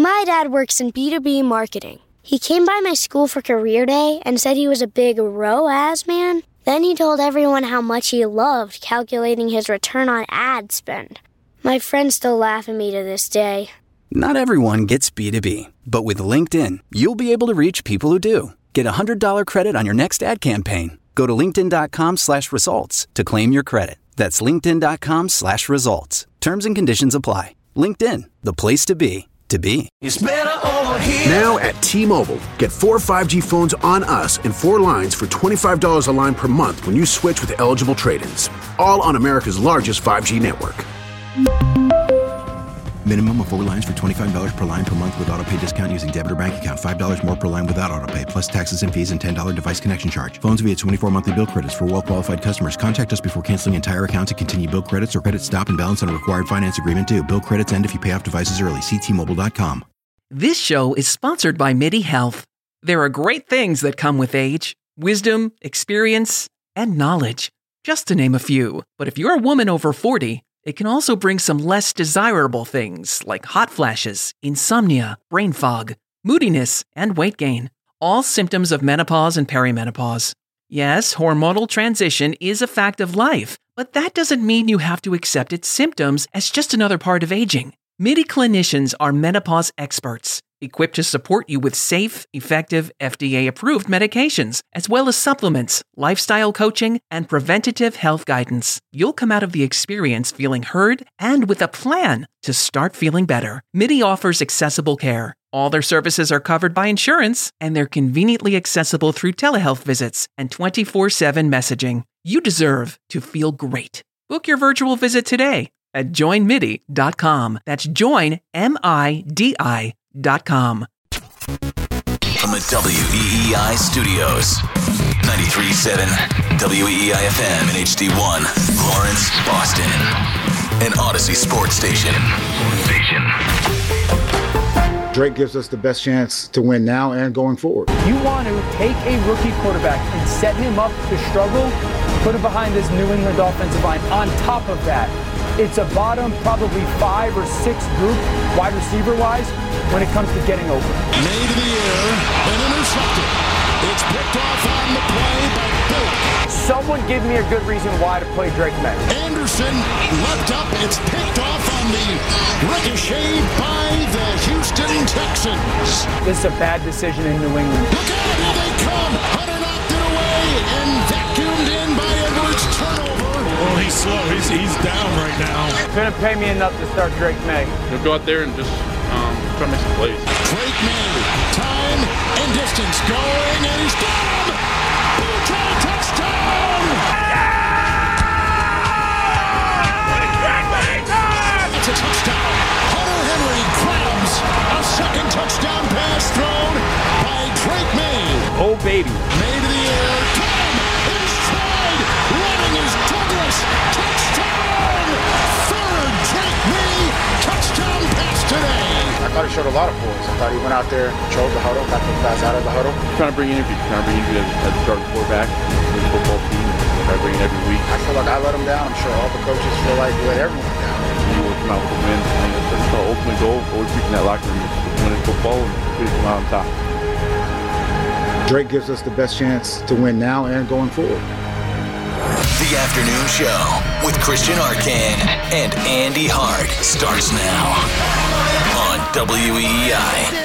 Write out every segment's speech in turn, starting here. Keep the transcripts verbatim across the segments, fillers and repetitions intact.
My dad works in B two B marketing. He came by my school for career day and said he was a big R O A S man. Then he told everyone how much he loved calculating his return on ad spend. My friends still laugh at me to this day. Not everyone gets B two B, but with LinkedIn, you'll be able to reach people who do. Get a one hundred dollars credit on your next ad campaign. Go to linkedin.com slash results to claim your credit. That's linkedin.com slash results. Terms and conditions apply. LinkedIn, the place to be, to be. It's better over here. Now at T-Mobile, get four five G phones on us and four lines for twenty-five dollars a line per month when you switch with eligible trade-ins. All on America's largest five G network. Minimum of four lines for twenty-five dollars per line per month with autopay discount using debit or bank account. five dollars more per line without autopay, plus taxes and fees and ten dollars device connection charge. Phones via twenty-four monthly bill credits for well-qualified customers. Contact us before canceling entire account to continue bill credits or credit stop and balance on a required finance agreement due. Bill credits end if you pay off devices early. See T Mobile dot com. This show is sponsored by MIDI Health. There are great things that come with age. Wisdom, experience, and knowledge. Just to name a few. But if you're a woman over forty, it can also bring some less desirable things like hot flashes, insomnia, brain fog, moodiness, and weight gain. All symptoms of menopause and perimenopause. Yes, hormonal transition is a fact of life, but that doesn't mean you have to accept its symptoms as just another part of aging. MIDI clinicians are menopause experts, equipped to support you with safe, effective, F D A-approved medications, as well as supplements, lifestyle coaching, and preventative health guidance. You'll come out of the experience feeling heard and with a plan to start feeling better. MIDI offers accessible care. All their services are covered by insurance, and they're conveniently accessible through telehealth visits and twenty-four seven messaging. You deserve to feel great. Book your virtual visit today at join midi dot com. That's join, M I D I dot com. From the W E E I studios, ninety-three point seven W E E I F M and H D one, Lawrence, Boston, an Odyssey sports station. Station. Drake gives us the best chance to win now and going forward. You want to take a rookie quarterback and set him up to struggle, put him behind this New England offensive line. On top of that, it's a bottom probably five or six group, wide receiver-wise, when it comes to getting open. Made to the air and intercepted. It's picked off on the play by Bill. Someone give me a good reason why to play Drake May. Anderson leapt up. It's picked off on the ricochet by the Houston Texans. This is a bad decision in New England. Look out, here they come. Hunter knocked it away and vacuumed in by Edwards. Turnover. Well, he's slow. He's, he's down right now. Couldn't pay me enough to start Drake May. He'll go out there and just um, try to make some plays. Drake May, time and distance going, and he's down. Bouchard, touchdown. It's a touchdown. Hunter Henry grabs a second touchdown pass thrown by Drake May. Oh, baby. May to the air. Tom in stride. Running is Douglas. Touchdown. Third Drake May touchdown pass today. I thought he showed a lot of poise. I thought he went out there, controlled the huddle, got the pass out of the huddle. Trying to bring in, trying to bring in as, as a starting quarterback in the football team. Try to bring in every week. I feel like I let him down. I'm sure all the coaches feel like we let everyone down. You will come out with a win. And that's our ultimate goal. Always reaching that locker room, winning football, and we come out on top. Drake gives us the best chance to win now and going forward. The afternoon show with Christian Arcand and Andy Hart starts now on W E E I.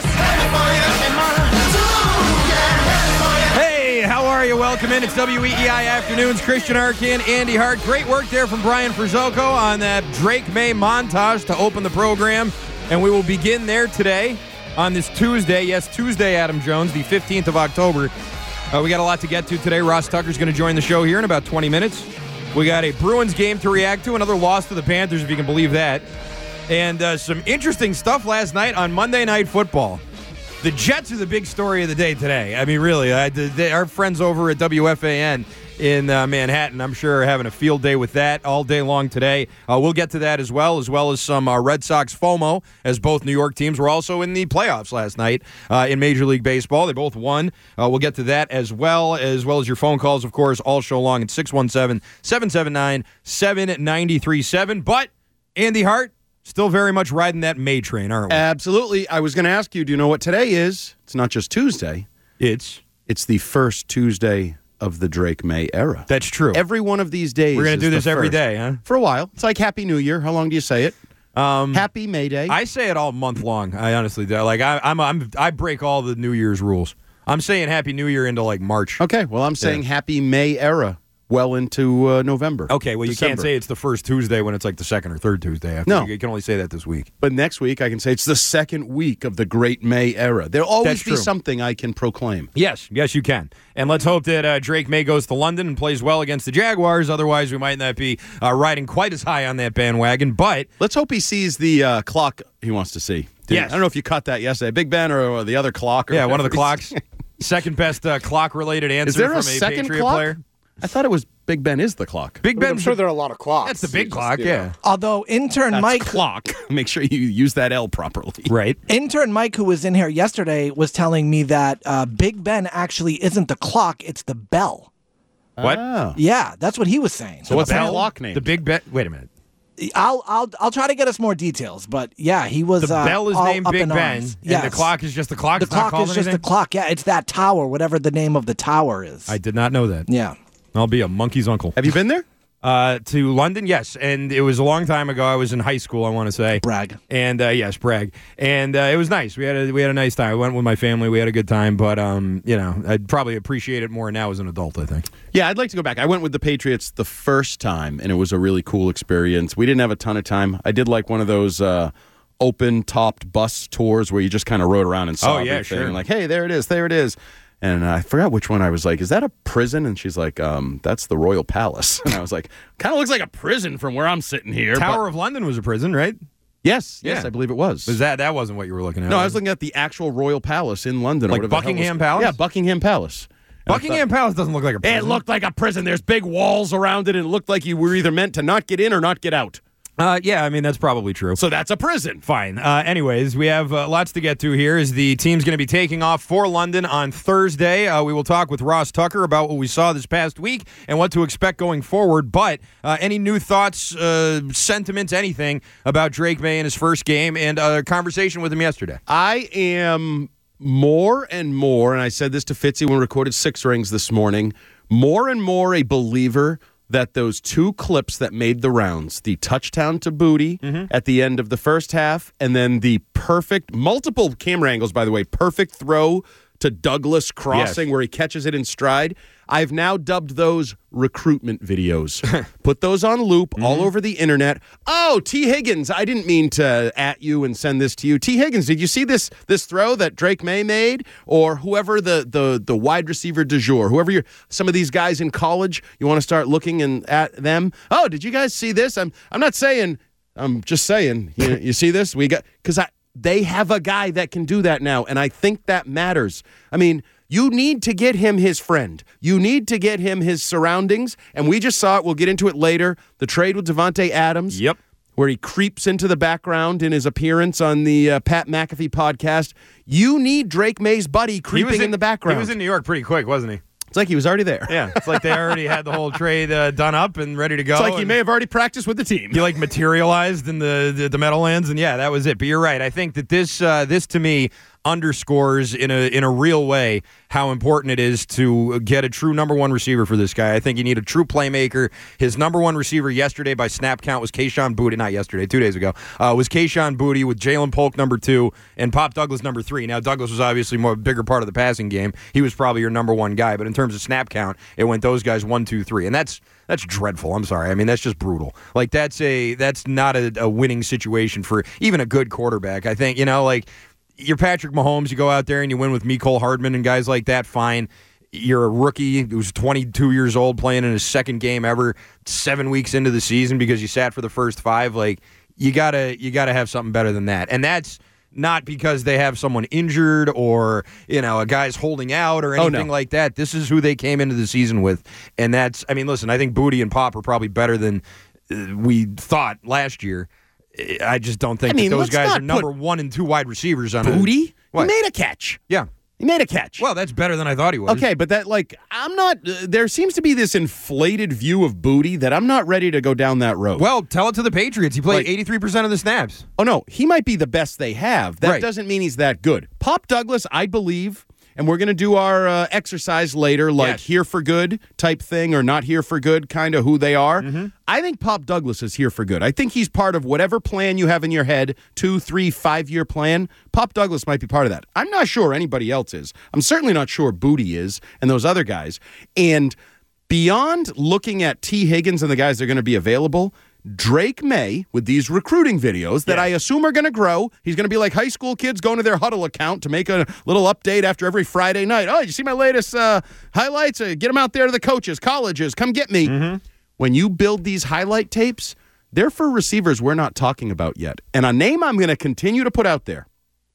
Hey, how are you? Welcome in. It's W E E I Afternoons. Christian Arcand, Andy Hart. Great work there from Brian Frizzoco on that Drake May montage to open the program. And we will begin there today on this Tuesday. Yes, Tuesday, Adam Jones, the fifteenth of October. Uh, we got a lot to get to today. Ross Tucker's going to join the show here in about twenty minutes. We got a Bruins game to react to, another loss to the Panthers, if you can believe that. And uh, some interesting stuff last night on Monday Night Football. The Jets are the big story of the day today. I mean, really, I, they, our friends over at W F A N in uh, Manhattan, I'm sure, are having a field day with that all day long today. Uh, we'll get to that as well, as well as some uh, Red Sox FOMO, as both New York teams were also in the playoffs last night uh, in Major League Baseball. They both won. Uh, we'll get to that as well, as well as your phone calls, of course, all show long at six one seven, seven seven nine, seven nine three seven. But, Andy Hart, Still very much riding that May train, aren't we? Absolutely. I was going to ask you, do you know what today is? It's not just Tuesday. It's? It's the first Tuesday of the Drake May era. That's true. Every one of these days. We're going to do this every first. day, huh? For a while. It's like Happy New Year. How long do you say it? Um, Happy May Day. I say it all month long. I honestly do. Like I, I'm, I'm, I break all the New Year's rules. I'm saying Happy New Year into like March. Okay. Well, I'm saying yeah. Happy May era. Well into uh, November. Okay, well, you December. can't say it's the first Tuesday when it's like the second or third Tuesday. After. No. You can only say that this week. But next week, I can say it's the second week of the Great May era. There'll always That's be true. something I can proclaim. Yes, yes, you can. And let's hope that uh, Drake May goes to London and plays well against the Jaguars. Otherwise, we might not be uh, riding quite as high on that bandwagon. But let's hope he sees the uh, clock he wants to see. Did, yes. I don't know if you caught that yesterday. Big Ben or, or the other clock. Or yeah, one of the whatever. clocks. Second best uh, clock-related answer Is there from a a second Patriot clock? player. I thought it was Big Ben is the clock. Big Ben. I'm Ben's sure the- there are a lot of clocks. That's the big You clock, just, you yeah. know. Although intern That's Mike clock. Make sure you use that L properly. Right. Intern Mike, who was in here yesterday, was telling me that uh, Big Ben actually isn't the clock; it's the bell. What? Oh. Yeah, that's what he was saying. So what's Bell? that clock name? The Big Ben. Wait a minute. I'll I'll I'll try to get us more details, but yeah, he was. The uh, bell is all named up Big in Ben, arms. and Yes. the clock is just the clock. The It's not clock called is just anything? the clock. Yeah, it's that tower, whatever the name of the tower is. I did not know that. Yeah. I'll be a monkey's uncle. Have you been there? Uh, to London, yes, and it was a long time ago. I was in high school, I want to say. Brag. And uh, yes, brag. And uh, it was nice. We had a we had a nice time. I went with my family. We had a good time. But um, you know, I'd probably appreciate it more now as an adult, I think. Yeah, I'd like to go back. I went with the Patriots the first time, and it was a really cool experience. We didn't have a ton of time. I did like one of those uh, open-topped bus tours where you just kind of rode around and saw Oh, yeah, everything. sure. Like, hey, there it is, there it is. And I forgot which one I was like, is that a prison? And she's like, um, that's the Royal Palace. And I was like, kind of looks like a prison from where I'm sitting here. Tower but- of London was a prison, right? Yes, yes, Yeah. I believe it was. Was that that wasn't what you were looking at? No, I was looking at the actual Royal Palace in London. Like or whatever the hell it was. Buckingham Palace? Yeah, Buckingham Palace. And I Buckingham thought- Palace doesn't look like a prison. It looked like a prison. There's big walls around it, and it looked like you were either meant to not get in or not get out. Uh, yeah, I mean, that's probably true. So that's a prison. Fine. Uh, anyways, we have uh, lots to get to here as the team's going to be taking off for London on Thursday. Uh, we will talk with Ross Tucker about what we saw this past week and what to expect going forward. But uh, any new thoughts, uh, sentiments, anything about Drake May in his first game and a conversation with him yesterday? I am more and more, and I said this to Fitzy when we recorded Six Rings this morning, more and more a believer that those two clips that made the rounds, the touchdown to Booty Mm-hmm. at the end of the first half, and then the perfect, multiple camera angles, by the way, perfect throw to Douglas crossing Yes. where he catches it in stride. I've now dubbed those recruitment videos. Put those on loop Mm-hmm. all over the internet. Oh, T. Higgins, I didn't mean to at you and send this to you. T. Higgins, did you see this this throw that Drake May made? Or whoever the the the wide receiver du jour, whoever you're, some of these guys in college, you want to start looking and at them. Oh, did you guys see this? I'm I'm not saying, I'm just saying, you, you see this? We got, because I they have a guy that can do that now, and I think that matters. I mean, you need to get him his friend. You need to get him his surroundings, and we just saw it. We'll get into it later. The trade with Devontae Adams. Yep. Where he creeps into the background in his appearance on the uh, Pat McAfee podcast. You need Drake May's buddy He creeping was in, the background. He was in New York pretty quick, wasn't he? It's like he was already there. Yeah, it's like they already had the whole trade uh, done up and ready to go. It's like he and may have already practiced with the team. He like materialized in the, the the Meadowlands, and yeah, that was it. But you're right. I think that this uh, this to me underscores in a in a real way how important it is to get a true number one receiver for this guy. I think you need a true playmaker. His number one receiver yesterday by snap count was Kayshon Boutte. Not yesterday, two days ago. Uh, was Kayshon Boutte with Jalen Polk number two and Pop Douglas number three. Now Douglas was obviously more a bigger part of the passing game. He was probably your number one guy, but in terms of snap count, it went those guys one, two, three, and that's that's dreadful. I'm sorry. I mean, that's just brutal. Like that's a that's not a, a winning situation for even a good quarterback. I think you know like. You're Patrick Mahomes. You go out there and you win with Mecole Hardman and guys like that, fine. You're a rookie who's twenty-two years old playing in his second game ever, seven weeks into the season because you sat for the first five. Like, you gotta you gotta have something better than that. And that's not because they have someone injured or, you know, a guy's holding out or anything oh, no. like that. This is who they came into the season with. And that's, I mean, listen, I think Boutte and Pop are probably better than uh, we thought last year. I just don't think I mean, that those let's guys not are number put one and two wide receivers on Boutte? a, He made a catch. Yeah. He made a catch. Well, that's better than I thought he was. Okay, but that, like, I'm not, uh, there seems to be this inflated view of Booty that I'm not ready to go down that road. Well, tell it to the Patriots. He played Like- eighty-three percent of the snaps. Oh, no, he might be the best they have. That Right. doesn't mean he's that good. Pop Douglas, I believe, and we're going to do our uh, exercise later, like Yes. here for good type thing or not here for good, kind of who they are. Mm-hmm. I think Pop Douglas is here for good. I think he's part of whatever plan you have in your head, two, three, five-year plan. Pop Douglas might be part of that. I'm not sure anybody else is. I'm certainly not sure Booty is and those other guys. And beyond looking at T. Higgins and the guys that are going to be available, Drake May, with these recruiting videos that Yeah. I assume are going to grow, he's going to be like high school kids going to their Huddle account to make a little update after every Friday night. Oh, you see my latest uh, highlights? Uh, get them out there to the coaches, colleges. Come get me. Mm-hmm. When you build these highlight tapes, they're for receivers we're not talking about yet. And a name I'm going to continue to put out there.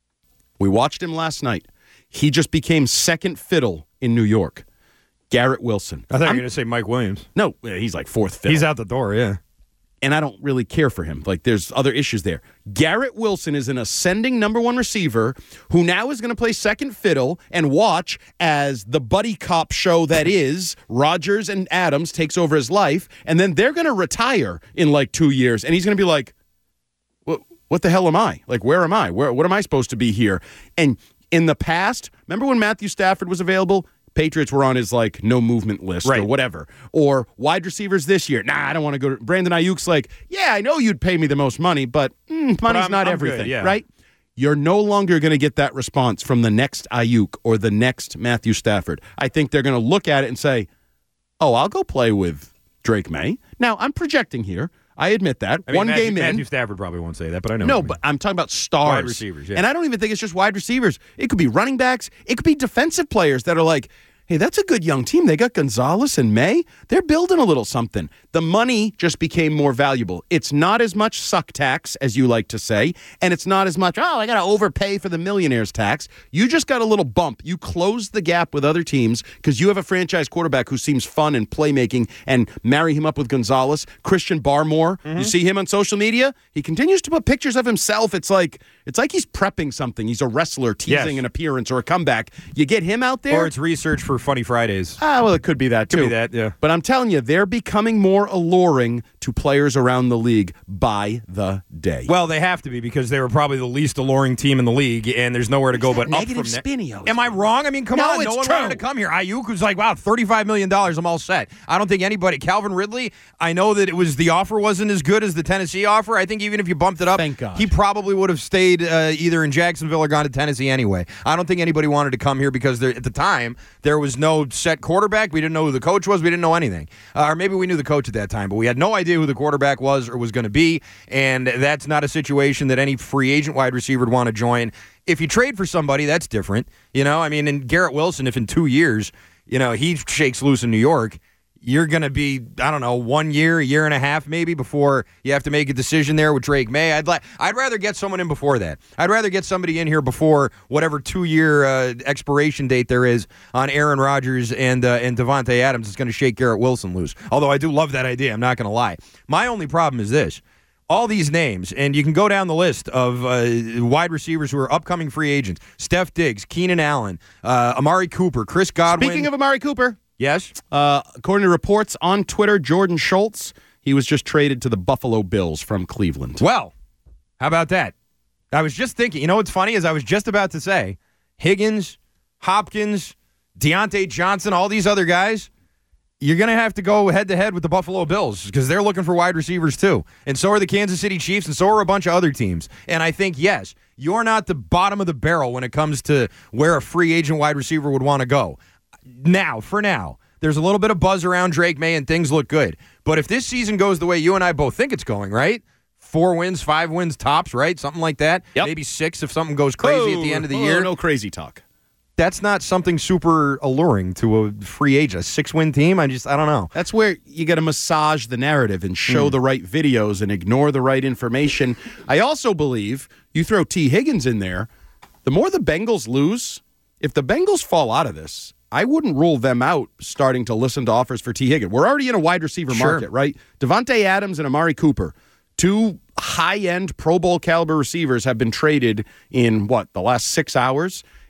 We watched him last night. He just became second fiddle in New York. Garrett Wilson. I thought you were I'm- going to say Mike Williams. No, he's like fourth fiddle. He's out the door, yeah. And I don't really care for him. Like, there's other issues there. Garrett Wilson is an ascending number one receiver who now is going to play second fiddle and watch as the buddy cop show that is Rodgers and Adams takes over his life, and then they're going to retire in like two years, and he's going to be like, what, what the hell am I? Like, where am I? Where? What am I supposed to be here? And in the past, remember when Matthew Stafford was available? Patriots were on his, like, no movement list Right. or whatever. Or wide receivers this year. Nah, I don't want to go to... Brandon Ayuk's like, yeah, I know you'd pay me the most money, but mm, money's I'm- not I'm everything, good, yeah. right? You're no longer going to get that response from the next Ayuk or the next Matthew Stafford. I think they're going to look at it and say, oh, I'll go play with Drake May. Now, I'm projecting here. I admit that. I mean, One Matthew, game in. Matthew Stafford probably won't say that, but I know. No, what you but mean. I'm talking about stars. Wide receivers, yeah. And I don't even think it's just wide receivers. It could be running backs. It could be defensive players that are like, hey, that's a good young team. They got Gonzalez and May. They're building a little something. The money just became more valuable. It's not as much suck tax, as you like to say, and it's not as much, oh, I got to overpay for the millionaire's tax. You just got a little bump. You closed the gap with other teams because you have a franchise quarterback who seems fun and playmaking, and marry him up with Gonzalez. Christian Barmore, Mm-hmm. you see him on social media? He continues to put pictures of himself. It's like it's like he's prepping something. He's a wrestler teasing Yes. an appearance or a comeback. You get him out there. Or it's research for Funny Fridays. Ah, well, it could be that, too. Could be that, yeah. But I'm telling you, they're becoming more alluring to players around the league by the day. Well, they have to be because they were probably the least alluring team in the league, and there's nowhere to go but up negative from spin he there. always Am I wrong? I mean, come No, on. it's No one true. wanted to come here. Ayuk was like, wow, thirty-five million dollars, I'm all set. I don't think anybody. Calvin Ridley, I know that it was the offer wasn't as good as the Tennessee offer. I think even if you bumped it up, Thank God. he probably would have stayed uh, either in Jacksonville or gone to Tennessee anyway. I don't think anybody wanted to come here because there, at the time, there was no set quarterback. We didn't know who the coach was. We didn't know anything. Uh, or maybe we knew the coach at that time, but we had no idea who the quarterback was or was going to be, and that's not a situation that any free agent wide receiver would want to join. If you trade for somebody, that's different. You know, I mean, in Garrett Wilson, if in two years, you know, he shakes loose in New York, you're going to be, I don't know, one year, a year and a half maybe before you have to make a decision there with Drake May. I'd like, I'd rather get someone in before that. I'd rather get somebody in here before whatever two-year uh, expiration date there is on Aaron Rodgers and uh, and Devontae Adams is going to shake Garrett Wilson loose. Although I do love that idea. I'm not going to lie. My only problem is this. All these names, and you can go down the list of uh, wide receivers who are upcoming free agents. Steph Diggs, Keenan Allen, uh, Amari Cooper, Chris Godwin. Speaking of Amari Cooper. Yes? Uh, according to reports on Twitter, Jordan Schultz, he was just traded to the Buffalo Bills from Cleveland. Well, how about that? I was just thinking, you know what's funny is I was just about to say Higgins, Hopkins, Deontay Johnson, all these other guys, you're going to have to go head-to-head with the Buffalo Bills because they're looking for wide receivers too. And so are the Kansas City Chiefs, and so are a bunch of other teams. And I think, yes, you're not the bottom of the barrel when it comes to where a free agent wide receiver would want to go. Now, for now, there's a little bit of buzz around Drake May and things look good. But if this season goes the way you and I both think it's going, right? Four wins, five wins tops, right? Something like that. Yep. Maybe six if something goes crazy oh, at the end of the oh, year. No crazy talk. That's not something super alluring to a free agent. A six-win team, I just, I don't know. That's where you got to massage the narrative and show Mm. the right videos and ignore the right information. I also believe you throw T. Higgins in there, the more the Bengals lose, if the Bengals fall out of this, I wouldn't rule them out starting to listen to offers for T. Higgins. We're already in a wide receiver Sure. market, right? Devontae Adams and Amari Cooper, two high-end Pro Bowl caliber receivers have been traded in, what, the last six hours?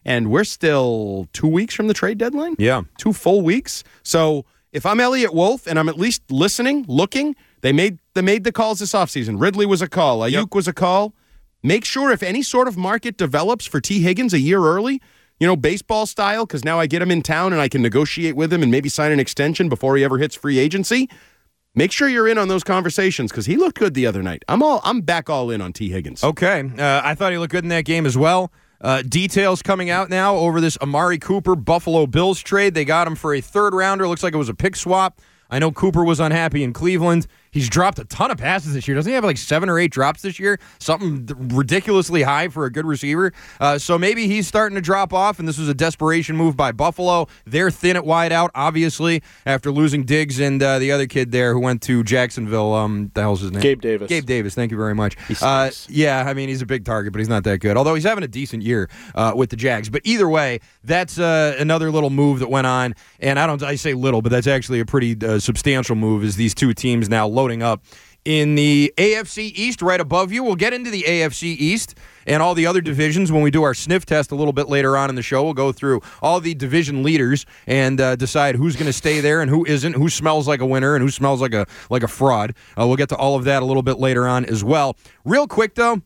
and we're still two weeks from the trade deadline. Yeah. Two full weeks. So if I'm Elliot Wolf and I'm at least listening, looking, they made they made the calls this offseason. Ridley was a call. Ayuk yep. was a call. Make sure if any sort of market develops for T. Higgins a year early, you know, baseball style, because now I get him in town and I can negotiate with him and maybe sign an extension before he ever hits free agency. Make sure you're in on those conversations because he looked good the other night. I'm all I'm back all in on T. Higgins. Okay. Uh, I thought he looked good in that game as well. Uh, details coming out now over this Amari Cooper Buffalo Bills trade. They got him for a third rounder. Looks like it was a pick swap. I know Cooper was unhappy in Cleveland. He's dropped a ton of passes this year. Doesn't he have like seven or eight drops this year? Something ridiculously high for a good receiver. Uh, so maybe he's starting to drop off, and this was a desperation move by Buffalo. They're thin at wide out, obviously, after losing Diggs and uh, the other kid there who went to Jacksonville. Um, the hell's his name? Gabe Davis. Gabe Davis, thank you very much. Uh, yeah, I mean, he's a big target, but he's not that good. Although he's having a decent year uh, with the Jags. But either way, that's uh, another little move that went on. And I don't I say little, but that's actually a pretty uh, substantial move, is these two teams now loading up in the A F C East right above you. We'll get into the A F C East and all the other divisions when we do our sniff test a little bit later on in the show. We'll go through all the division leaders and uh, decide who's going to stay there and who isn't, who smells like a winner and who smells like a like a fraud. Uh, we'll get to all of that a little bit later on as well. Real quick, though,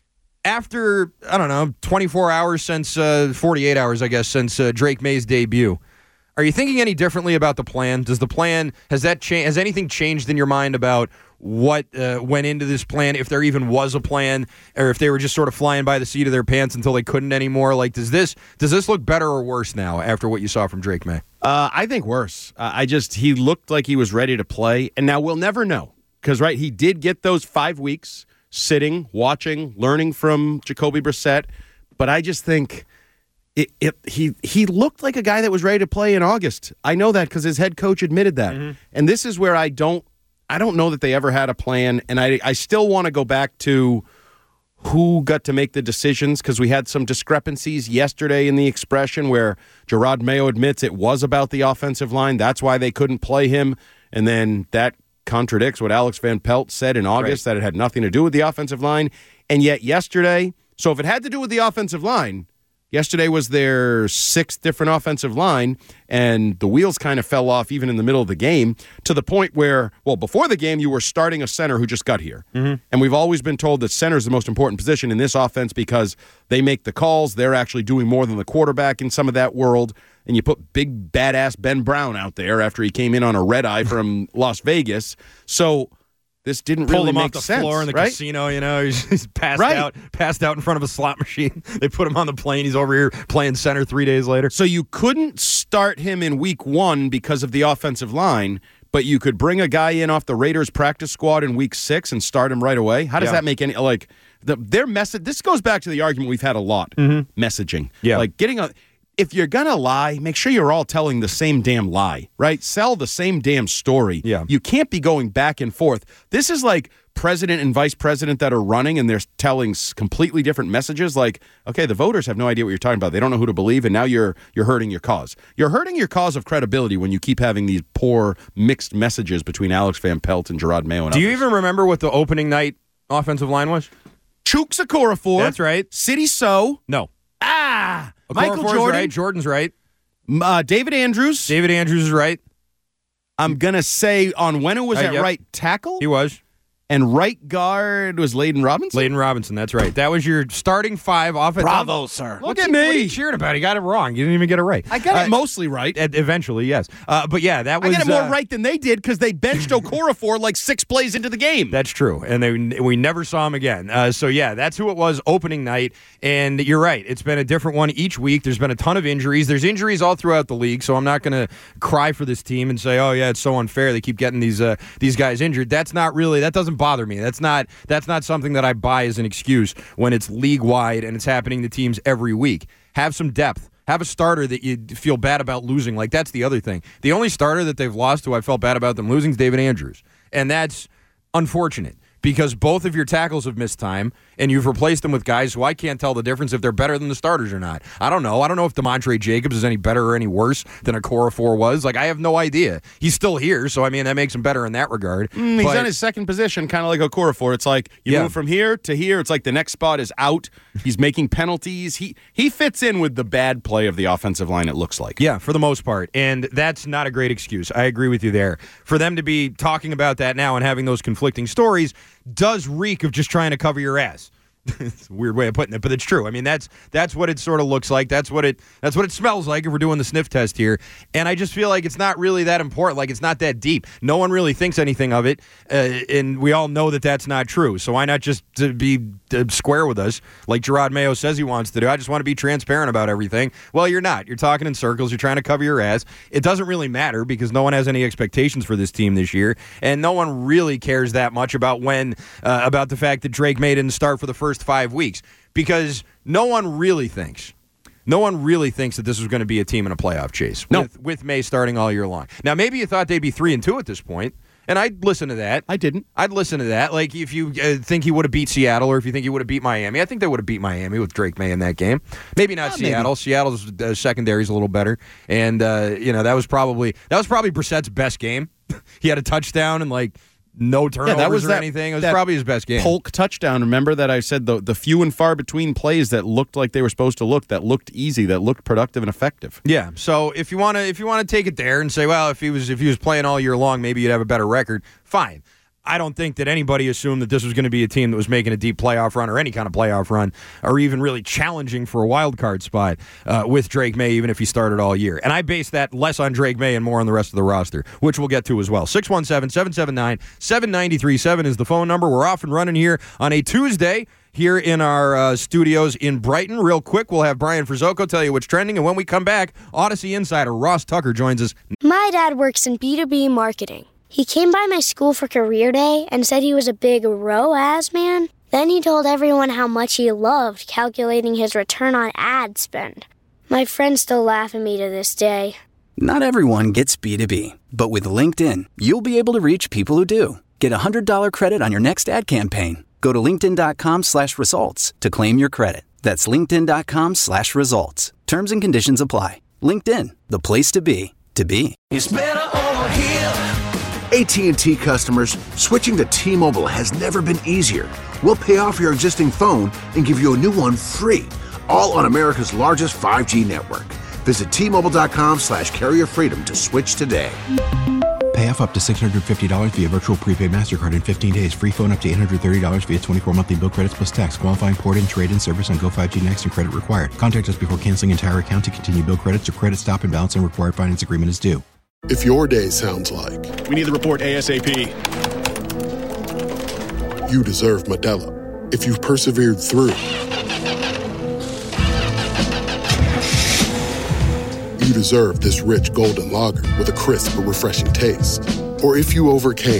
after, I don't know, twenty-four hours since, uh, forty-eight hours, I guess, since uh, Drake May's debut, are you thinking any differently about the plan? Does the plan, has that cha- has anything changed in your mind about what uh, went into this plan, if there even was a plan, or if they were just sort of flying by the seat of their pants until they couldn't anymore? Like, does this does this look better or worse now after what you saw from Drake May? Uh, I think worse. Uh, I just, he looked like he was ready to play, and now we'll never know. Because, right, he did get those five weeks sitting, watching, learning from Jacoby Brissett, but I just think... It, it, he he looked like a guy that was ready to play in August. I know that because his head coach admitted that. Mm-hmm. And this is where I don't I don't know that they ever had a plan. And I I still want to go back to who got to make the decisions, because we had some discrepancies yesterday in the expression where Gerard Mayo admits it was about the offensive line. That's why they couldn't play him. And then that contradicts what Alex Van Pelt said in August, right, that it had nothing to do with the offensive line. And yet yesterday, so if it had to do with the offensive line, yesterday was their sixth different offensive line, and the wheels kind of fell off even in the middle of the game, to the point where, well, before the game, you were starting a center who just got here. Mm-hmm. And we've always been told that center is the most important position in this offense because they make the calls. They're actually doing more than the quarterback in some of that world. And you put big, badass Ben Brown out there after he came in on a red eye from Las Vegas. So... this didn't Pulled really him make off the sense, floor in the right? casino, you know, he's, he's passed right. out, passed out in front of a slot machine. They put him on the plane. He's over here playing center three days later. So you couldn't start him in week one because of the offensive line, but you could bring a guy in off the Raiders practice squad in week six and start him right away. How does yeah. that make any, like, the, their message? This goes back to the argument we've had a lot, mm-hmm. messaging. Yeah. Like getting a, if you're going to lie, make sure you're all telling the same damn lie, right? Sell the same damn story. Yeah. You can't be going back and forth. This is like president and vice president that are running and they're telling completely different messages. Like, okay, the voters have no idea what you're talking about. They don't know who to believe, and now you're you're hurting your cause. You're hurting your cause of credibility when you keep having these poor mixed messages between Alex Van Pelt and Gerard Mayo. And Do you others. even remember what the opening night offensive line was? Chuks Okorafor. That's right. City So. No. Ah! Okorafor's Michael Jordan. Right. Jordan's right. Uh, David Andrews. David Andrews is right. I'm going to say on when it was Uh, at yep. right tackle. He was. And right guard was Layden Robinson? Layden Robinson, that's right. That was your starting five offensive. Bravo, sir. Look What's at he- me. what What are are you you cheering about? He got it wrong. You didn't even get it right. I got Uh, it mostly right. ed- Eventually, yes. Uh, but yeah, that was... I got it more uh, right than they did because they benched Okorafor like six plays into the game. That's true. And they, we never saw him again. Uh, so, yeah, that's who it was opening night. And you're right. It's been a different one each week. There's been a ton of injuries. There's injuries all throughout the league, so I'm not going to cry for this team and say, oh, yeah, it's so unfair. They keep getting these uh, these guys injured. That's not really... That doesn't bother me. That's not That's not something that I buy as an excuse when it's league-wide and it's happening to teams every week. Have some depth. Have a starter that you feel bad about losing. Like, that's the other thing. The only starter that they've lost who I felt bad about them losing is David Andrews. And that's unfortunate because both of your tackles have missed time, and you've replaced them with guys who I can't tell the difference if they're better than the starters or not. I don't know. I don't know if DeMontre Jacobs is any better or any worse than Okorafor was. Like, I have no idea. He's still here, so I mean, that makes him better in that regard. Mm, he's but, on his second position, kind of like Okorafor. It's like you Yeah. move from here to here. It's like the next spot is out. He's making penalties. He he fits in with the bad play of the offensive line, it looks like. Yeah, for the most part. And that's not a great excuse. I agree with you there. For them to be talking about that now and having those conflicting stories does reek of just trying to cover your ass. It's a weird way of putting it, but it's true. I mean, that's that's what it sort of looks like. That's what it that's what it smells like if we're doing the sniff test here. And I just feel like it's not really that important. Like, it's not that deep. No one really thinks anything of it, uh, and we all know that that's not true. So why not just to be uh, square with us, like Gerard Mayo says he wants to do? I just want to be transparent about everything. Well, you're not. You're talking in circles. You're trying to cover your ass. It doesn't really matter because no one has any expectations for this team this year, and no one really cares that much about when uh, about the fact that Drake May didn't start for the first five weeks, because no one really thinks no one really thinks that this was going to be a team in a playoff chase no. with, with May starting all year long. Now, maybe you thought they'd be three and two at this point, and I'd listen to that. I didn't. I'd listen to that. Like, if you uh, think he would have beat Seattle, or if you think he would have beat Miami, I think they would have beat Miami with Drake May in that game. Maybe not Uh, Seattle. maybe. Seattle's uh, secondary is a little better, and uh, you know that was probably that was probably Brissett's best game. He had a touchdown and like. No turnovers Yeah, that was or that, anything. It was that probably his best game. Polk touchdown. Remember that I said the the few and far between plays that looked like they were supposed to look, that looked easy, that looked productive and effective. Yeah. So if you want to if you want to take it there and say, well, if he was if he was playing all year long, maybe you'd have a better record. Fine. I don't think that anybody assumed that this was going to be a team that was making a deep playoff run or any kind of playoff run or even really challenging for a wild card spot uh, with Drake May, even if he started all year. And I base that less on Drake May and more on the rest of the roster, which we'll get to as well. six one seven, seven seven nine, seven nine three seven is the phone number. We're off and running here on a Tuesday here in our uh, studios in Brighton. Real quick, we'll have Brian Frizzoco tell you what's trending. And when we come back, Odyssey insider Ross Tucker joins us. My dad works in B two B marketing. He came by my school for career day and said he was a big R O A S man. Then he told everyone how much he loved calculating his return on ad spend. My friends still laugh at me to this day. Not everyone gets B two B, but with LinkedIn, you'll be able to reach people who do. Get a one hundred dollars credit on your next ad campaign. Go to linkedin.com slash results to claim your credit. That's linkedin.com slash results. Terms and conditions apply. LinkedIn, the place to be, to be. It's better over here. A T and T customers, switching to T-Mobile has never been easier. We'll pay off your existing phone and give you a new one free, all on America's largest five G network. Visit T-Mobile.com slash carrier freedom to switch today. Pay off up to six hundred fifty dollars via virtual prepaid MasterCard in fifteen days. Free phone up to eight hundred thirty dollars via twenty-four monthly bill credits plus tax. Qualifying port-in, trade-in service on Go five G Next and credit required. Contact us before canceling entire account to continue bill credits or credit stop and balance and required finance agreement is due. If your day sounds like we need the report ASAP, you deserve Modelo. If you've persevered through, you deserve this rich golden lager with a crisp but refreshing taste. Or if you overcame,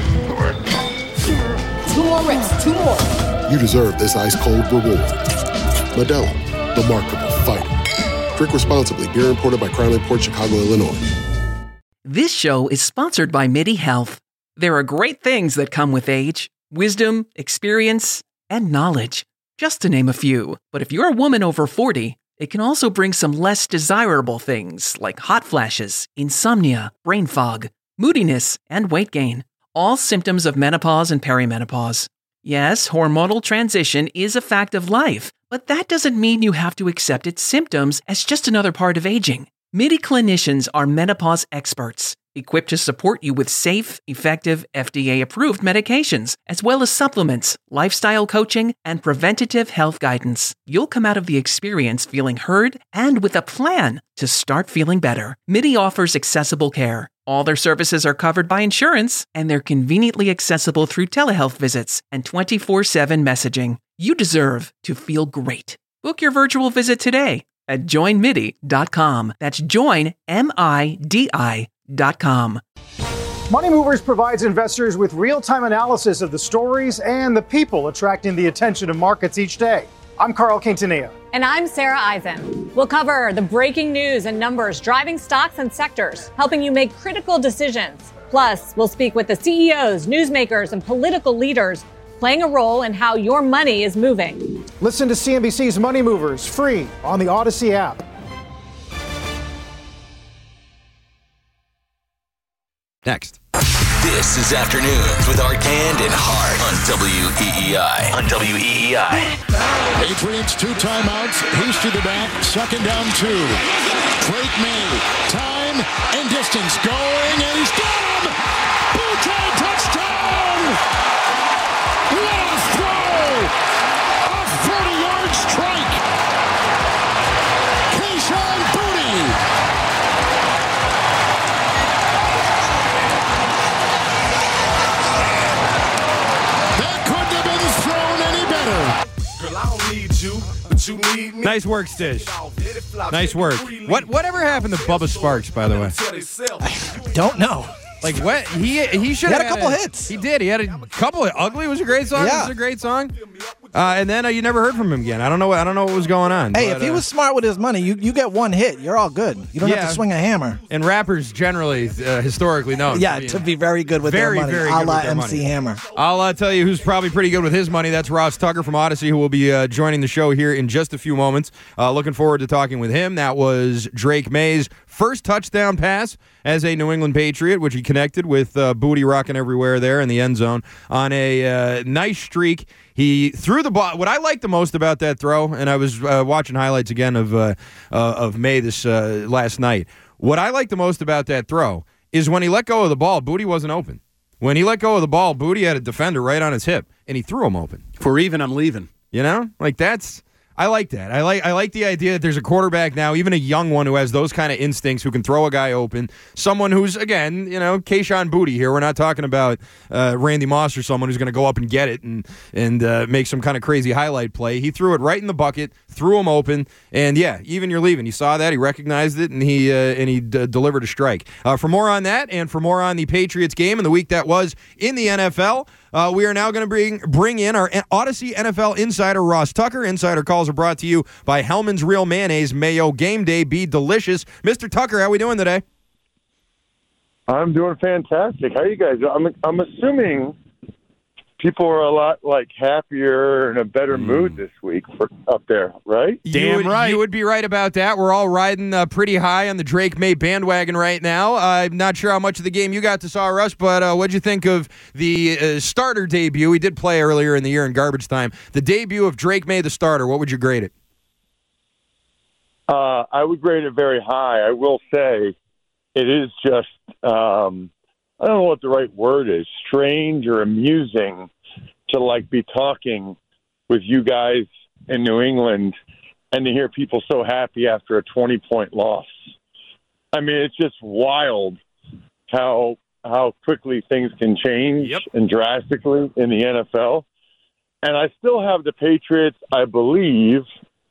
two more reps, two more. You deserve this ice cold reward. Modelo, the Markable Fighter. Drink responsibly. Beer imported by Crown Port Chicago, Illinois. This show is sponsored by MIDI Health. There are great things that come with age, wisdom, experience, and knowledge, just to name a few. But if you're a woman over forty, it can also bring some less desirable things like hot flashes, insomnia, brain fog, moodiness, and weight gain, all symptoms of menopause and perimenopause. Yes, hormonal transition is a fact of life, but that doesn't mean you have to accept its symptoms as just another part of aging. MIDI clinicians are menopause experts, equipped to support you with safe, effective, F D A-approved medications, as well as supplements, lifestyle coaching, and preventative health guidance. You'll come out of the experience feeling heard and with a plan to start feeling better. MIDI offers accessible care. All their services are covered by insurance, and they're conveniently accessible through telehealth visits and twenty-four seven messaging. You deserve to feel great. Book your virtual visit today at join midi dot com. That's join, M I D I dot com. Money Movers provides investors with real-time analysis of the stories and the people attracting the attention of markets each day. I'm Carl Quintanilla. And I'm Sarah Eisen. We'll cover the breaking news and numbers driving stocks and sectors, helping you make critical decisions. Plus, we'll speak with the C E Os, newsmakers, and political leaders playing a role in how your money is moving. Listen to C N B C's Money Movers free on the Odyssey app. Next. This is Afternoons with Arcand and Hart on W E E I. On W E E I. Patriots, two timeouts. Hasty to back. Second down, two. Drake May. Time and distance. Going, and he's got him! Boutte, touchdown! What a throw! A forty-yard strike! Kayshon Boutte! Nice work, Stish. Nice work. What whatever happened to Bubba Sparks, by the way? I don't know. Like what? He he should He have had a couple a, hits. He did. He had a couple. Of, Ugly was a great song. Yeah. It was a great song. Uh, and then uh, you never heard from him again. I don't know. What, I don't know what was going on. Hey, but, if he uh, was smart with his money, you, you get one hit. You're all good. You don't Yeah. have to swing a hammer. and rappers generally, uh, historically known. Yeah, to to be, be very good with very their money. very a good la with their M C money. Hammer. I'll uh, tell you who's probably pretty good with his money. That's Ross Tucker from Odyssey, who will be uh, joining the show here in just a few moments. Uh, looking forward to talking with him. That was Drake May's first touchdown pass as a New England Patriot, which he connected with uh, Boutte rocking everywhere there in the end zone on a uh, nice streak. He threw the ball. What I liked the most about that throw, and I was uh, watching highlights again of uh, uh, of May this uh, last night. What I liked the most about that throw is when he let go of the ball, Boutte wasn't open. When he let go of the ball, Boutte had a defender right on his hip, and he threw him open. If we're even, I'm leaving. You know, like that's. I like that. I like I like the idea that there's a quarterback now, even a young one who has those kind of instincts, who can throw a guy open. Someone who's, again, you know, Kayshon Boutte here. We're not talking about uh, Randy Moss or someone who's going to go up and get it and and uh, make some kind of crazy highlight play. He threw it right in the bucket, threw him open, and yeah, even you're leaving. He saw that, he recognized it, and he uh, and he d- delivered a strike. Uh, for more on that, and for more on the Patriots game and the week that was in the N F L. Uh, we are now going to bring bring in our Odyssey N F L insider, Ross Tucker. Insider calls are brought to you by Hellman's Real Mayonnaise. Mayo game day be delicious. Mister Tucker, how are we doing today? I'm doing fantastic. How are you guys? I'm I'm assuming people are a lot like happier and a better Mm. mood this week for up there, right? you would, You would be right about that. We're all riding uh, pretty high on the Drake May bandwagon right now. Uh, I'm not sure how much of the game you got to saw, Russ, but uh, what'd you think of the uh, starter debut? We did play earlier in the year in garbage time. The debut of Drake May, the starter. What would you grade it? Uh, I would grade it very high. I will say it is just, um, I don't know what the right word is, strange or amusing to like be talking with you guys in New England and to hear people so happy after a twenty-point loss. I mean, it's just wild how how quickly things can change yep. and drastically in the N F L. And I still have the Patriots, I believe,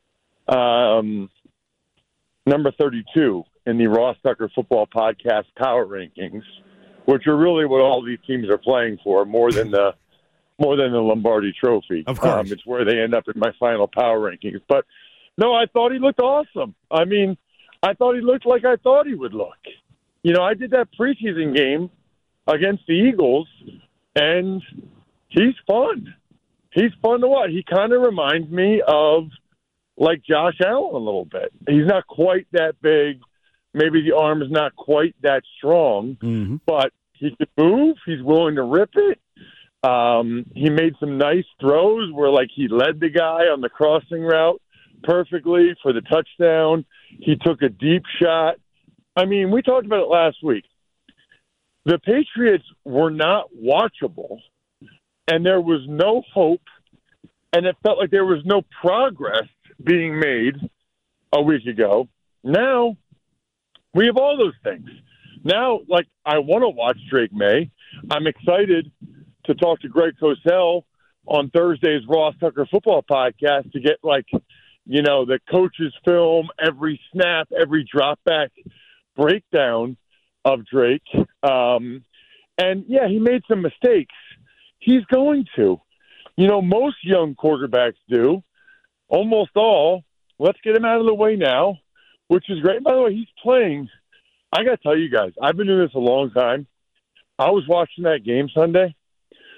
um, number thirty-two in the Ross Tucker Football Podcast Power Rankings, which are really what all these teams are playing for, more than the more than the Lombardi Trophy. Of course. Um, it's where they end up in my final power rankings. But, no, I thought he looked awesome. I mean, I thought he looked like I thought he would look. You know, I did that preseason game against the Eagles, and he's fun. He's fun to watch. He kind of reminds me of, like, Josh Allen a little bit. He's not quite that big. Maybe the arm is not quite that strong, mm-hmm. but he can move. He's willing to rip it. Um, he made some nice throws where, like, he led the guy on the crossing route perfectly for the touchdown. He took a deep shot. I mean, we talked about it last week. The Patriots were not watchable, and there was no hope, and it felt like there was no progress being made a week ago. Now, we have all those things. Now, like, I want to watch Drake May. I'm excited to talk to Greg Cosell on Thursday's Ross Tucker Football Podcast to get, like, you know, the coach's film, every snap, every drop back breakdown of Drake. Um, and, yeah, he made some mistakes. He's going to. You know, most young quarterbacks do. Almost all. Let's get him out of the way now, which is great. By the way, he's playing. I got to tell you guys, I've been doing this a long time. I was watching that game Sunday.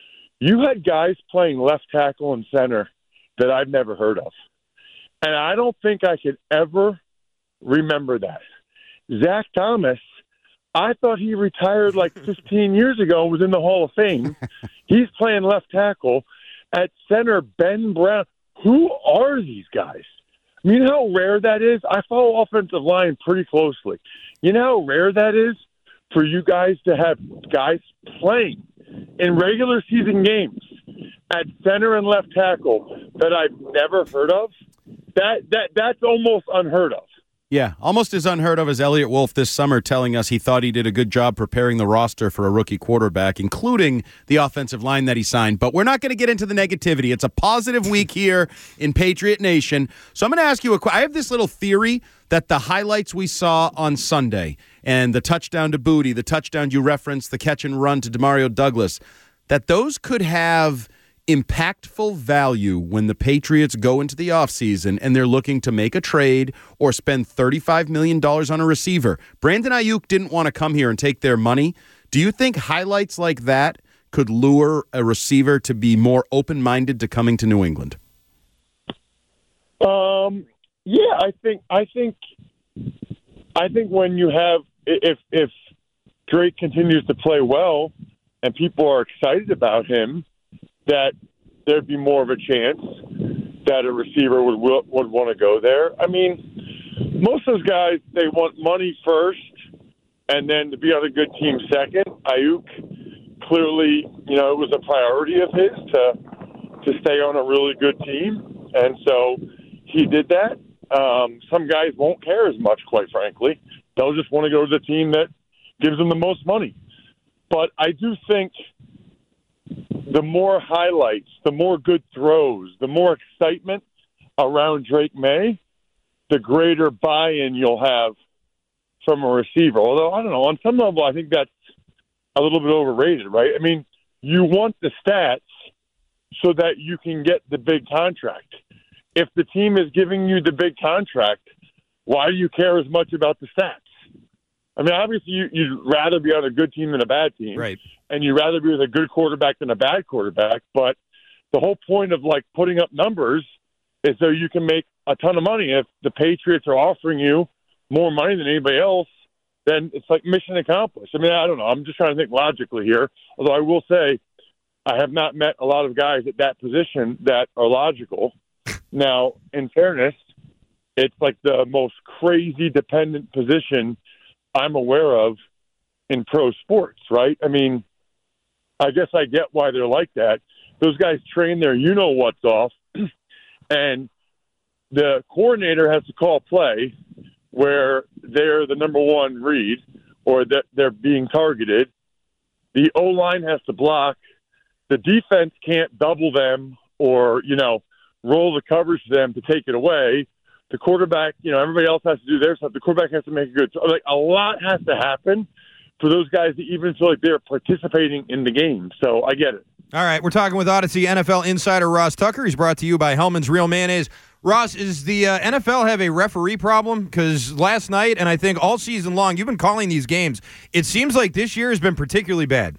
you had guys playing left tackle and center that I've never heard of. And I don't think I could ever remember that. Zach Thomas, I thought he retired like fifteen years ago and was in the Hall of Fame. He's playing left tackle. At center, Ben Brown. Who are these guys? I mean, you know how rare that is? I follow offensive line pretty closely. You know how rare that is for you guys to have guys playing in regular season games at center and left tackle that I've never heard of? That that that's almost unheard of. Yeah, almost as unheard of as Elliott Wolf this summer telling us he thought he did a good job preparing the roster for a rookie quarterback, including the offensive line that he signed. But we're not going to get into the negativity. It's a positive week here in Patriot Nation. So I'm going to ask you a question. I have this little theory that the highlights we saw on Sunday and the touchdown to Booty, the touchdown you referenced, the catch and run to Demario Douglas, that those could have impactful value when the Patriots go into the offseason and they're looking to make a trade or spend thirty-five million dollars on a receiver. Brandon Ayuk didn't want to come here and take their money. Do you think highlights like that could lure a receiver to be more open-minded to coming to New England? Um, yeah, I think I think I think when you have if if Drake continues to play well and people are excited about him, that there'd be more of a chance that a receiver would would want to go there. I mean, most of those guys, they want money first and then to be on a good team second. Ayuk, clearly, you know, it was a priority of his to to stay on a really good team, and so he did that. Um, some guys won't care as much, quite frankly. They'll just want to go to the team that gives them the most money. But I do think the more highlights, the more good throws, the more excitement around Drake May, the greater buy-in you'll have from a receiver. Although, I don't know, on some level, I think that's a little bit overrated, right? I mean, you want the stats so that you can get the big contract. If the team is giving you the big contract, why do you care as much about the stats? I mean, obviously, you, you'd rather be on a good team than a bad team. Right. And you'd rather be with a good quarterback than a bad quarterback. But the whole point of, like, putting up numbers is so you can make a ton of money. If the Patriots are offering you more money than anybody else, then it's like mission accomplished. I mean, I don't know. I'm just trying to think logically here. Although I will say I have not met a lot of guys at that position that are logical. Now, in fairness, it's like the most crazy dependent position I'm aware of in pro sports, right? I mean, I guess I get why they're like that. Those guys train their you-know-what's off, and the coordinator has to call play where they're the number one read or that they're being targeted. The O-line has to block. The defense can't double them or, you know, roll the coverage to them to take it away. The quarterback, you know, everybody else has to do their stuff. The quarterback has to make a good, like a lot has to happen for those guys to even feel like they're participating in the game. So I get it. All right, we're talking with Odyssey N F L insider Ross Tucker. He's brought to you by Hellman's Real Mayonnaise. Ross, is the uh, N F L have a referee problem? Because last night, and I think all season long, you've been calling these games. It seems like this year has been particularly bad.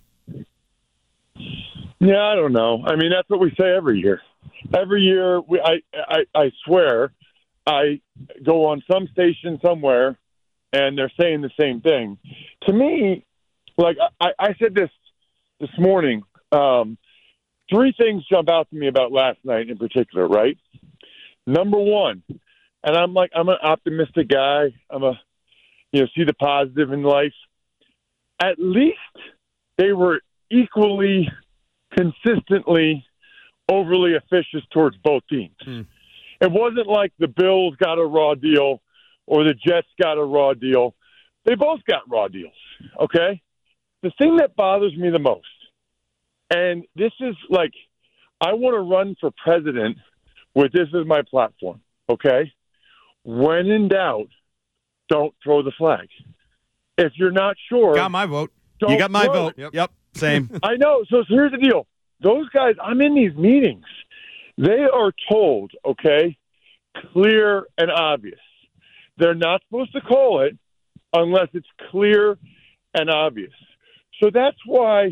Yeah, I don't know. I mean, that's what we say every year. Every year, we, I, I, I swear, I go on some station somewhere, and they're saying the same thing. To me, like I, I said this this morning, um, three things jump out to me about last night in particular, right? Number one, and I'm like, I'm an optimistic guy. I'm a, you know, see the positive in life. At least they were equally, consistently, overly officious towards both teams. Mm. It wasn't like the Bills got a raw deal or the Jets got a raw deal. They both got raw deals, okay? The thing that bothers me the most, and this is like, I want to run for president with this as my platform, okay? When in doubt, don't throw the flag. If you're not sure. Got my vote. You got my vote. Yep. yep, same. I know. So, so here's the deal. Those guys, I'm in these meetings. They are told, okay, clear and obvious. They're not supposed to call it unless it's clear and obvious. So that's why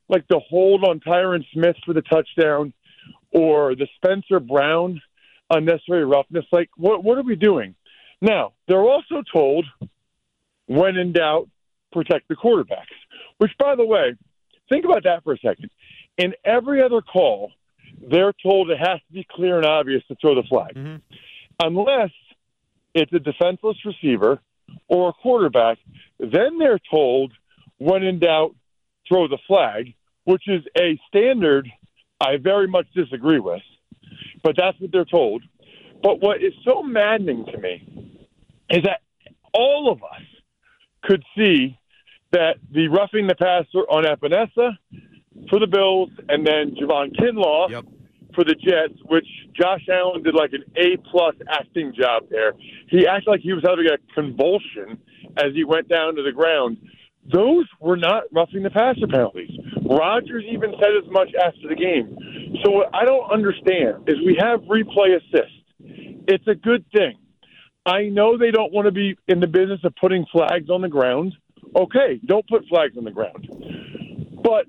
like the hold on Tyron Smith for the touchdown or the Spencer Brown unnecessary roughness. Like, what what are we doing? Now, they're also told, when in doubt, protect the quarterbacks, which, by the way, think about that for a second. In every other call, they're told it has to be clear and obvious to throw the flag. Mm-hmm. Unless it's a defenseless receiver or a quarterback, then they're told, when in doubt, throw the flag, which is a standard I very much disagree with, but that's what they're told. But what is so maddening to me is that all of us could see that the roughing the passer on Epinesa for the Bills and then Javon Kinlaw yep. for the Jets, which Josh Allen did like an A-plus acting job there. He acted like he was having a convulsion as he went down to the ground. Those were not roughing the passer penalties. Rodgers even said as much after the game. So what I don't understand is we have replay assist. It's a good thing. I know they don't want to be in the business of putting flags on the ground. Okay, don't put flags on the ground. But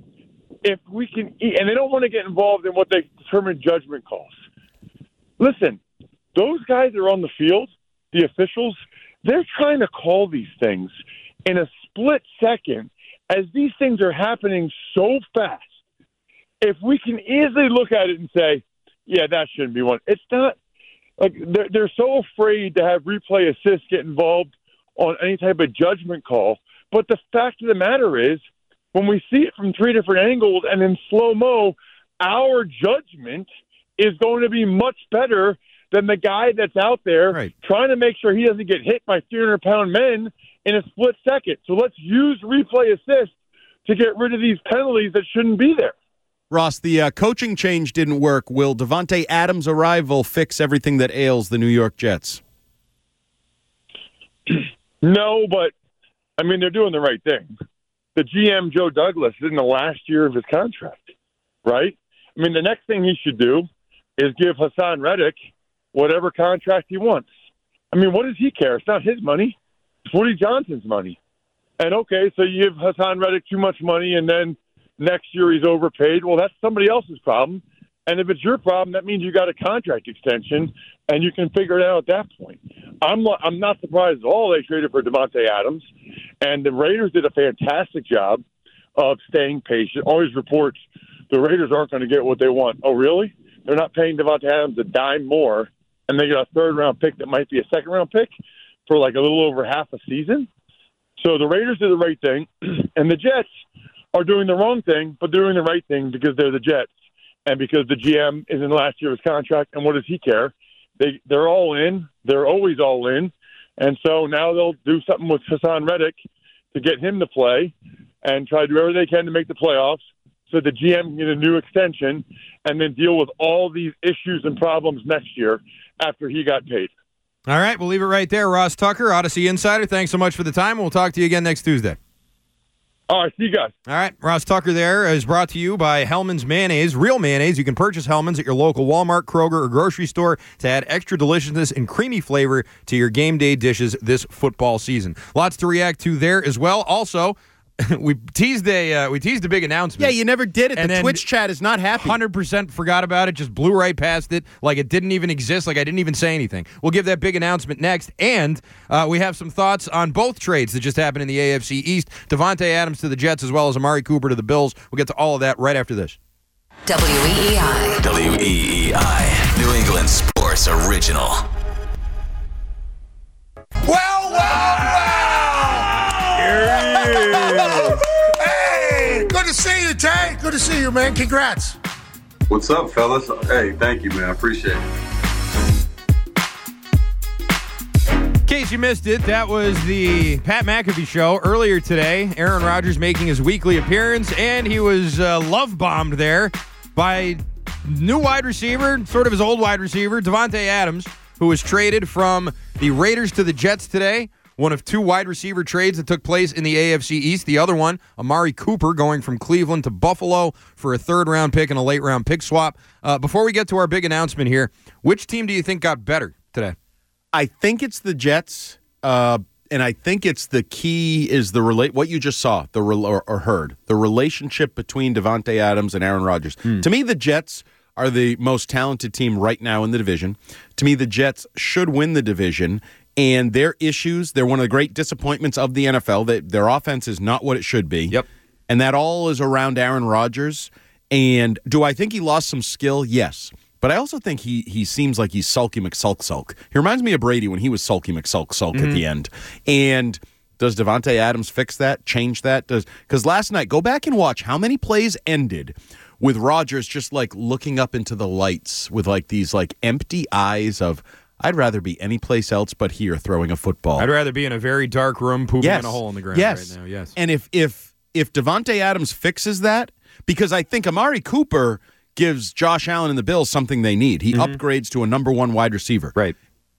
if we can, and they don't want to get involved in what they determine judgment calls. Listen, those guys that are on the field, the officials, they're trying to call these things in a split second as these things are happening so fast. If we can easily look at it and say, yeah, that shouldn't be one. It's not like they're, they're so afraid to have replay assist get involved on any type of judgment call. But the fact of the matter is, when we see it from three different angles and in slow-mo, our judgment is going to be much better than the guy that's out there right. trying to make sure he doesn't get hit by three hundred pound men in a split second. So let's use replay assist to get rid of these penalties that shouldn't be there. Ross, the uh, coaching change didn't work. Will Davante Adams' arrival fix everything that ails the New York Jets? No, but, I mean, they're doing the right thing. The G M, Joe Douglas, is in the last year of his contract, right? I mean, the next thing he should do is give Hassan Reddick whatever contract he wants. I mean, what does he care? It's not his money. It's Woody Johnson's money. And, okay, so you give Hassan Reddick too much money and then next year he's overpaid. Well, that's somebody else's problem. And if it's your problem, that means you got a contract extension, and you can figure it out at that point. I'm I'm not surprised at all they traded for Davante Adams, and the Raiders did a fantastic job of staying patient. Always reports the Raiders aren't going to get what they want. Oh, really? They're not paying Davante Adams a dime more, and they got a third-round pick that might be a second-round pick for like a little over half a season? So the Raiders did the right thing, and the Jets are doing the wrong thing, but they're doing the right thing because they're the Jets. And because the G M is in the last year of his contract, and what does he care? They, they're all in. They're always all in. And so now they'll do something with Hassan Reddick to get him to play and try to do whatever they can to make the playoffs so the G M can get a new extension and then deal with all these issues and problems next year after he got paid. All right, we'll leave it right there. Ross Tucker, Odyssey Insider, thanks so much for the time. We'll talk to you again next Tuesday. All right, see you guys. All right, Ross Tucker there is brought to you by Hellman's Mayonnaise. Real mayonnaise. You can purchase Hellman's at your local Walmart, Kroger, or grocery store to add extra deliciousness and creamy flavor to your game day dishes this football season. Lots to react to there as well. Also, we teased a uh, we teased a big announcement. Yeah, you never did it. And the Twitch chat is not happy. one hundred percent forgot about it. Just blew right past it like it didn't even exist, like I didn't even say anything. We'll give that big announcement next. And uh, we have some thoughts on both trades that just happened in the A F C East. Davante Adams to the Jets as well as Amari Cooper to the Bills. We'll get to all of that right after this. W E E I. W E E I. New England Sports Original. Well, well, well! Here he is. Hey, good to see you, Tay. Good to see you, man. Congrats. What's up, fellas? Hey, thank you, man. I appreciate it. In case you missed it, that was the Pat McAfee show earlier today. Aaron Rodgers making his weekly appearance, and he was uh, love-bombed there by new wide receiver, sort of his old wide receiver, Davante Adams, who was traded from the Raiders to the Jets today. One of two wide receiver trades that took place in the A F C East. The other one, Amari Cooper, going from Cleveland to Buffalo for a third-round pick and a late-round pick swap. Uh, before we get to our big announcement here, which team do you think got better today? I think it's the Jets. Uh, and I think it's the key is the relate what you just saw the or, or heard the relationship between Davante Adams and Aaron Rodgers. Mm. To me, the Jets are the most talented team right now in the division. To me, the Jets should win the division. And their issues, they're one of the great disappointments of the N F L. That their offense is not what it should be. Yep. And that all is around Aaron Rodgers. And do I think he lost some skill? Yes. But I also think he he seems like he's sulky McSulk sulk. He reminds me of Brady when he was sulky McSulk sulk mm-hmm. at the end. And does Davante Adams fix that, change that? Does Because last night, go back and watch how many plays ended with Rodgers just like looking up into the lights with like these like empty eyes of, I'd rather be anyplace else but here throwing a football. I'd rather be in a very dark room pooping yes. in a hole in the ground yes. right now. Yes. And if if if Davante Adams fixes that, because I think Amari Cooper gives Josh Allen and the Bills something they need. He mm-hmm. upgrades to a number one wide receiver. Right.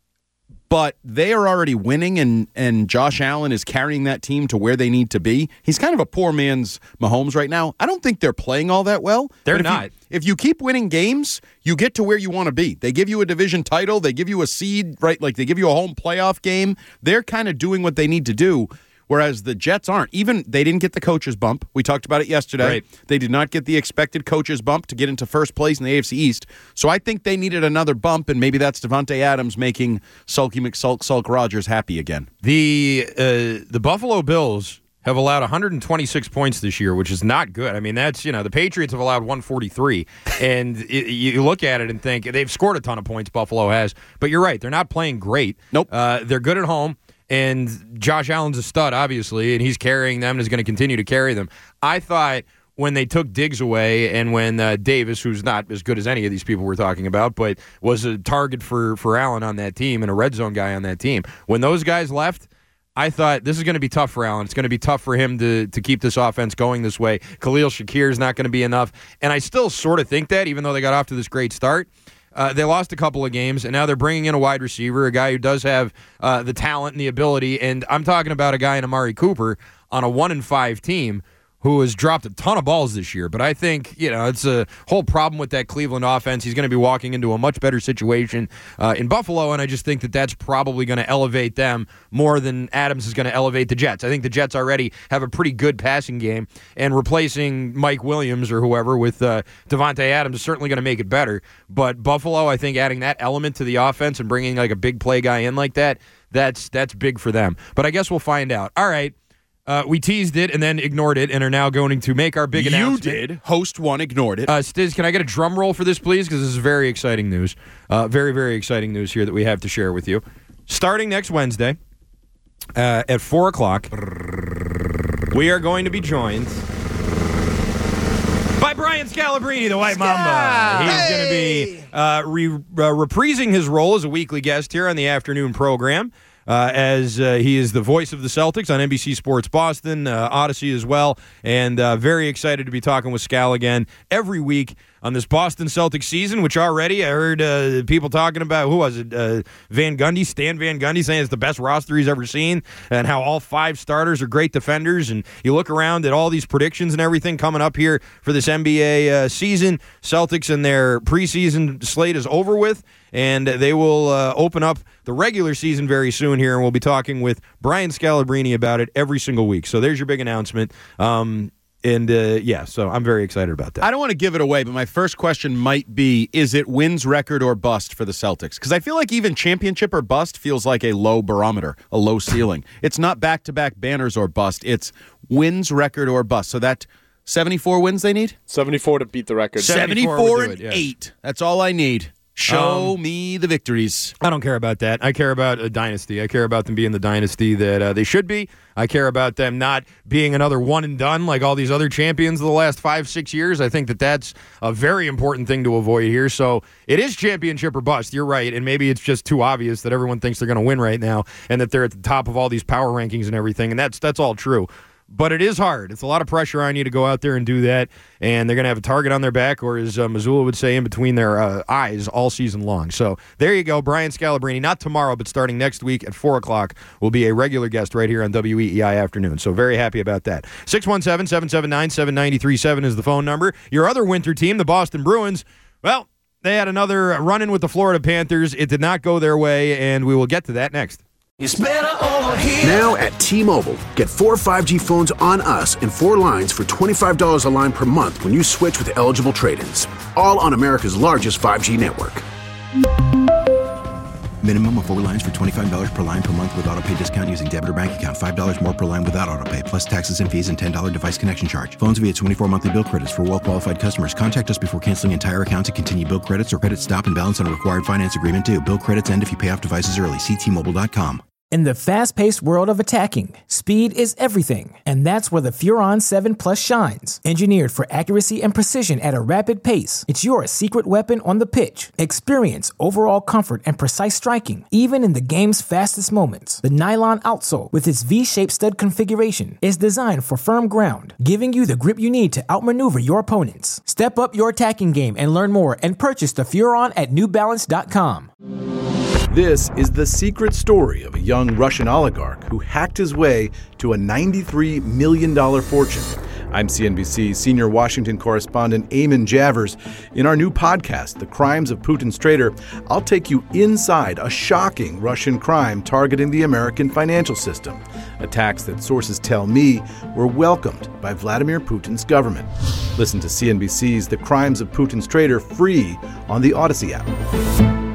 But they are already winning, and, and Josh Allen is carrying that team to where they need to be. He's kind of a poor man's Mahomes right now. I don't think they're playing all that well. They're if not. You, if you keep winning games, you get to where you want to be. They give you a division title. They give you a seed, right? Like they give you a home playoff game. They're kind of doing what they need to do. Whereas the Jets aren't. Even they didn't get the coach's bump. We talked about it yesterday. Right. They did not get the expected coach's bump to get into first place in the A F C East. So I think they needed another bump, and maybe that's Davante Adams making Sulky McSulk Sulk Rodgers happy again. The uh, the Buffalo Bills have allowed one hundred twenty-six points this year, which is not good. I mean, that's, you know, the Patriots have allowed one forty-three, and it, you look at it and think they've scored a ton of points, Buffalo has. But you're right, they're not playing great. Nope. Uh, they're good at home. And Josh Allen's a stud, obviously, and he's carrying them and is going to continue to carry them. I thought when they took Diggs away and when uh, Davis, who's not as good as any of these people we're talking about, but was a target for, for Allen on that team and a red zone guy on that team, when those guys left, I thought this is going to be tough for Allen. It's going to be tough for him to, to keep this offense going this way. Khalil Shakir is not going to be enough. And I still sort of think that, even though they got off to this great start. Uh, they lost a couple of games, and now they're bringing in a wide receiver, a guy who does have uh, the talent and the ability. And I'm talking about a guy in Amari Cooper on a one and five team who has dropped a ton of balls this year. But I think, you know, it's a whole problem with that Cleveland offense. He's going to be walking into a much better situation uh, in Buffalo, and I just think that that's probably going to elevate them more than Adams is going to elevate the Jets. I think the Jets already have a pretty good passing game, and replacing Mike Williams or whoever with uh, Davante Adams is certainly going to make it better. But Buffalo, I think adding that element to the offense and bringing like a big play guy in like that, that's that's big for them. But I guess we'll find out. All right. Uh, we teased it and then ignored it and are now going to make our big you announcement. You did. Host one ignored it. Uh, Stiz, can I get a drum roll for this, please? Because this is very exciting news. Uh, very, very exciting news here that we have to share with you. Starting next Wednesday uh, at four o'clock, we are going to be joined by Brian Scalabrine, the White Mamba. He's hey! going to be uh, re- uh, reprising his role as a weekly guest here on the afternoon program. Uh, as uh, he is the voice of the Celtics on N B C Sports Boston, uh, Odyssey as well, and uh, very excited to be talking with Scal again every week on this Boston Celtics season, which already I heard uh, people talking about, who was it, uh, Van Gundy, Stan Van Gundy, saying it's the best roster he's ever seen, and how all five starters are great defenders, and you look around at all these predictions and everything coming up here for this N B A uh, season. Celtics and their preseason slate is over with, and they will uh, open up the regular season very soon here, and we'll be talking with Brian Scalabrine about it every single week. So there's your big announcement. Um, and, uh, yeah, so I'm very excited about that. I don't want to give it away, but my first question might be, is it wins record or bust for the Celtics? Because I feel like even championship or bust feels like a low barometer, a low ceiling. It's not back-to-back banners or bust. It's wins record or bust. So that seventy-four wins they need? seventy-four to beat the record. seventy-four and it, yeah. eight. That's all I need. Show um, me the victories. I don't care about that. I care about a dynasty. I care about them being the dynasty that uh, they should be. I care about them not being another one and done like all these other champions of the last five, six years. I think that that's a very important thing to avoid here. So it is championship or bust. You're right. And maybe it's just too obvious that everyone thinks they're going to win right now and that they're at the top of all these power rankings and everything. And that's that's all true. But it is hard. It's a lot of pressure on you to go out there and do that, and they're going to have a target on their back, or as uh, Missoula would say, in between their uh, eyes all season long. So there you go, Brian Scalabrine. Not tomorrow, but starting next week at four o'clock will be a regular guest right here on W E E I Afternoon. So very happy about that. six one seven, seven seven nine, seven nine three seven is the phone number. Your other winter team, the Boston Bruins, well, they had another run-in with the Florida Panthers. It did not go their way, and we will get to that next. It's better over here. Now at T-Mobile, get four five G phones on us and four lines for twenty-five dollars a line per month when you switch with eligible trade-ins. All on America's largest five G network. Minimum of four lines for twenty-five dollars per line per month with auto pay discount using debit or bank account. five dollars more per line without auto pay, plus taxes and fees and ten dollars device connection charge. Phones via twenty-four monthly bill credits for well-qualified customers. Contact us before canceling entire account to continue bill credits or credit stop and balance on a required finance agreement due. Bill credits end if you pay off devices early. See T Mobile dot com. In the fast-paced world of attacking, speed is everything, and that's where the Furon seven Plus shines. Engineered for accuracy and precision at a rapid pace, it's your secret weapon on the pitch. Experience overall comfort and precise striking, even in the game's fastest moments. The nylon outsole, with its V-shaped stud configuration, is designed for firm ground, giving you the grip you need to outmaneuver your opponents. Step up your attacking game and learn more and purchase the Furon at New Balance dot com. This is the secret story of a young Russian oligarch who hacked his way to a ninety-three million dollars fortune. I'm C N B C senior Washington correspondent Eamon Javers. In our new podcast, The Crimes of Putin's Traitor, I'll take you inside a shocking Russian crime targeting the American financial system. Attacks that sources tell me were welcomed by Vladimir Putin's government. Listen to C N B C's The Crimes of Putin's Traitor free on the Odyssey app.